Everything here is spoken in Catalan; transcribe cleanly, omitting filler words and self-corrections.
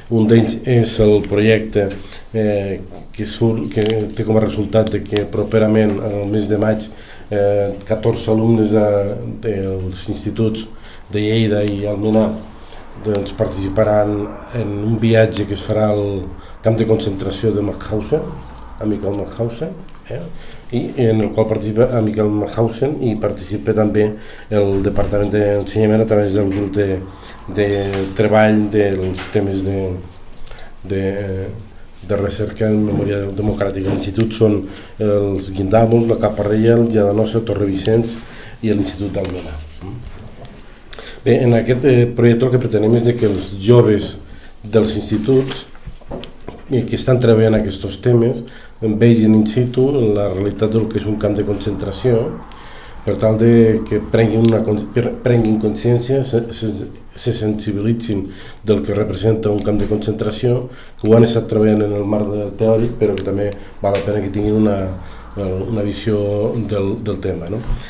Un d'ells és el projecte que té com a resultat que properament, al mes de maig, 14 alumnes dels instituts de Lleida i Almenar participaran en un viatge que es farà al camp de concentració de Mauthausen, a Michael Mauthausen, i en el qual participa a Michael Mauthausen i participa també el Departament d'Ensenyament a través del grup de treball dels temes de recerca en memòria democràtica. L'institut són els Guindàvols, la Caparrella, el Lladanosa, Torrevicenç i l'Institut d'Almenar. Bé, en aquest projecte el que pretenem és que els joves dels instituts que estan treballant aquests temes vegin in situ la realitat del que és un camp de concentració, per tal que prenguin consciència, se sensibilitzin del que representa un camp de concentració, que ho han estat treballant en el marc teòric, però que també val la pena que tinguin una visió del tema.